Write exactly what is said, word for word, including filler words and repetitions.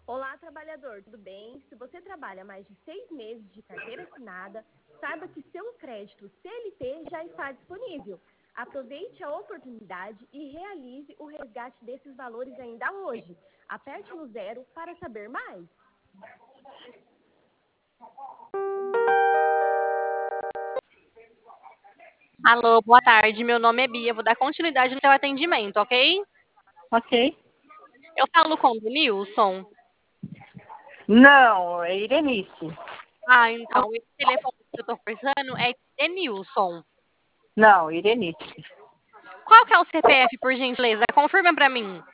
Olá, trabalhador, tudo bem? Se você trabalha mais de seis meses de carteira assinada, saiba que seu crédito C L T já está disponível. Aproveite a oportunidade e realize o resgate desses valores ainda hoje. Aperte no zero para saber mais. Alô, boa tarde. Meu nome é Bia. Vou dar continuidade no teu atendimento, ok? Ok. Eu falo com o Denilson. Não, é Irenice. Ah, então, esse telefone que eu tô conversando é Denilson. Não, Irenice. Qual que é o C P F, por gentileza? Confirma pra mim.